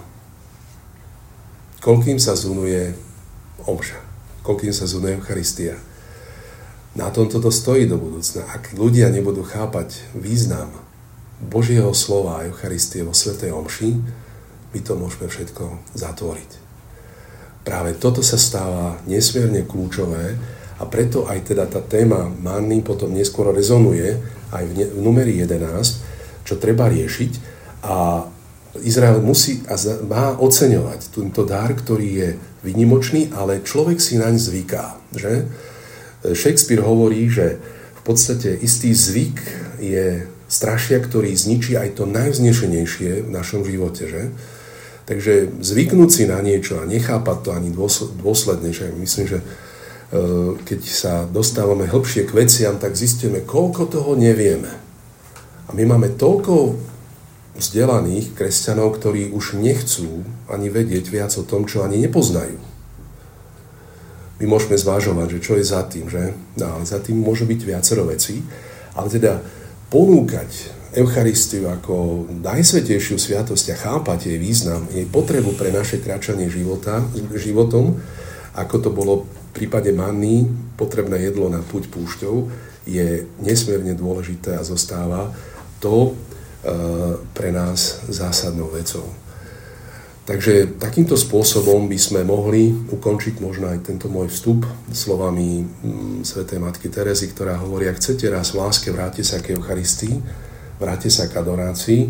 Koľkým sa zunuje omša, koľkým sa zunuje Eucharistia. Na tomto to stojí do budúcna. Ak ľudia nebudú chápať význam Božieho slova a Eucharistie vo svätej omši, my to môžeme všetko zatvoriť. Práve toto sa stáva nesmierne kľúčové a preto aj teda tá téma manny potom neskôr rezonuje aj v, ne, v numeri jedenásť, čo treba riešiť a Izrael musí a má oceňovať tento dar, ktorý je výnimočný, ale človek si naň zvyká. Že? Shakespeare hovorí, že v podstate istý zvyk je strašia, ktorý zničí aj to najvznešenejšie v našom živote. Že? Takže zvyknúť si na niečo a nechápať to ani dôsledne, že myslím, že keď sa dostávame hlbšie k veciam, tak zistíme, koľko toho nevieme. A my máme toľko vzdelaných kresťanov, ktorí už nechcú ani vedieť viac o tom, čo ani nepoznajú. My môžeme zvážovať, že čo je za tým, že? No, ale za tým môže byť viacero vecí, ale teda ponúkať Eucharistiu ako najsvätejšiu sviatosť a chápať jej význam, jej potrebu pre naše kráčanie života, životom, ako to bolo v prípade manny, potrebné jedlo na púť púšťou, je nesmierne dôležité a zostáva to pre nás zásadnou vecou. Takže takýmto spôsobom by sme mohli ukončiť možno aj tento môj vstup slovami svätej matky Terezy, ktorá hovorí, ak chcete raz v láske, vráte sa k Eucharistii, vráte sa k adorácii,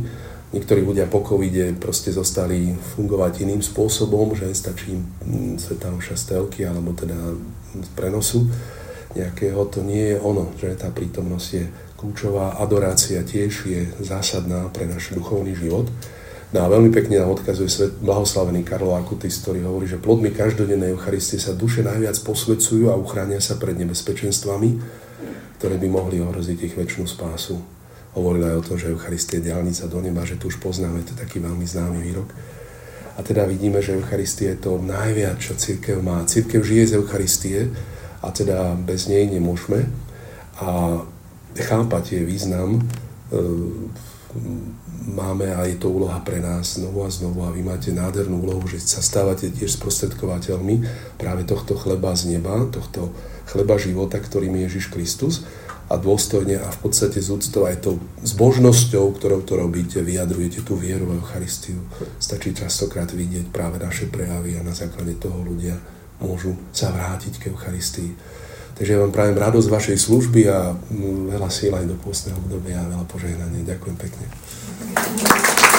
Niektorí ľudia po covide proste zostali fungovať iným spôsobom, že stačí svätá omša z telky alebo teda z prenosu nejakého. To nie je ono, že tá prítomnosť je kľúčová. Adorácia tiež je zásadná pre náš duchovný život. No a veľmi pekne nám odkazuje svet, blahoslavený Karol Acutis, ktorý hovorí, že plodmi každodennej Eucharistie sa duše najviac posväcujú a uchránia sa pred nebezpečenstvami, ktoré by mohli ohroziť ich večnú spásu. Hovoril aj o tom, že Eucharistia je diaľnica do neba, že tu už poznáme, to je taký veľmi známy výrok. A teda vidíme, že Eucharistia je to najviac, čo cirkev má. Cirkev žije z Eucharistie a teda bez nej nemôžeme. A chápať je význam, e, máme a je to úloha pre nás znovu a znovu a vy máte nádhernú úlohu, že sa stávate tiež sprostredkovateľmi práve tohto chleba z neba, tohto chleba života, ktorým je Ježiš Kristus. A dôstojne a v podstate z úctou aj tou zbožnosťou, ktorou to robíte, vyjadrujete tú vieru v Eucharistiu. Stačí častokrát vidieť práve naše prejavy a na základe toho ľudia môžu sa vrátiť k Eucharistii. Takže ja vám prajem radosť vašej služby a veľa síl aj do pôstneho obdobia a veľa požehnania. Ďakujem pekne.